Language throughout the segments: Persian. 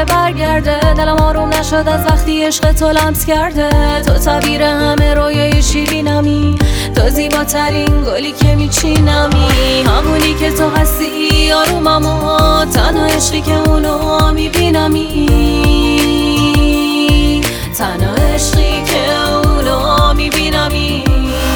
دوباره برگرده. دلم آروم نشد از وقتی عشق تو لمس کرده. تو تعبیر همه رویای شیرینمی، تو زیباترین گلی که میچینمی، همونی که تو هستی آرومم و تنها عشقی که اونو میبینمی، تنها عشقی که اونو میبینمی.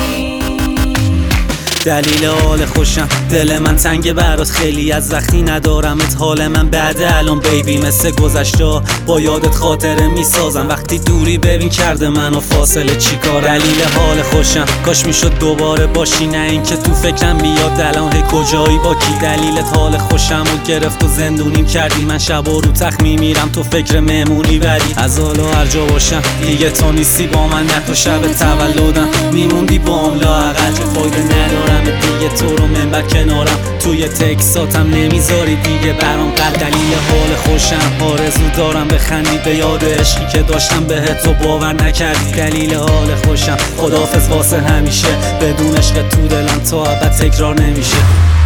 دلیل حال خوشم دل من تنگ برات، خیلی از وقتی ندارمت حال من بعده الان بیبی مثل گذشته با یادت خاطره میسازم. وقتی دوری ببین کرده منو فاصله چیکار. دلیل حال خوشم کاش میشد دوباره باشی، نه اینکه تو فکرم بیاد الان هی کجایی با کی. دلیلت حال خوشم رو گرفت و زندونیم کردی، من شب و رو تخت میمیرم تو فکر مهمونی بری. از حالا هر جا باشم دیگه تو نیستی با من، نه تو شب تولدم میموندی بام، لااقل فایده ندارم دیگه تو رو منبر کنارم، توی تکساتم نمیذاری دیگه برام قد. دلیل حال خوشم آرزو دارم بخندی به یاد عشقی که داشتم بهت تو باور نکردی. دلیل حال خوشم خداحافظ واسه همیشه، بدون عشق تو دلم تا ابد تکرار نمیشه.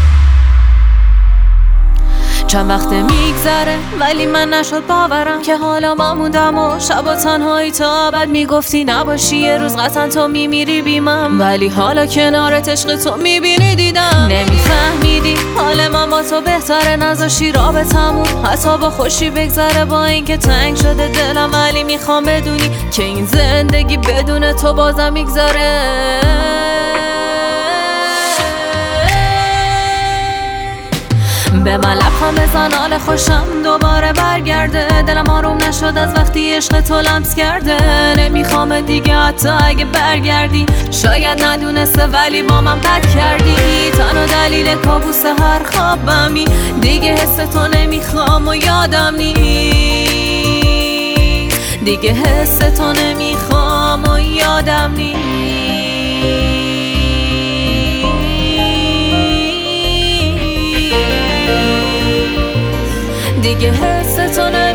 چند وقت میگذره ولی من نشد باورم که حالا ما موندم و شب و تنهایی تا ابد. میگفتی نباشی یه روز قطعا تو میمیری بی من، ولی حالا کنارت عشق تو میبینی دیدم. نمیفهمیدی حال من با تو بهتره، نذاشی رابطمون حتی با خوشی بگذره. با اینکه تنگ شده دلم ولی میخوام بدونی که این زندگی بدون تو بازم میگذره. به من لبخند بزن حال خوشم دوباره برگرده. دلم آروم نشد از وقتی عشق تو لمس کرده. نمیخوام دیگه حتی اگه برگردی، شاید ندونسته ولی با من بد کردی. تنها دلیل کابوس هر خوابمی، دیگه حس تو نمیخوام و یادم نیست، دیگه حس تو نمیخوام و یادم نیست، دیگه حس تو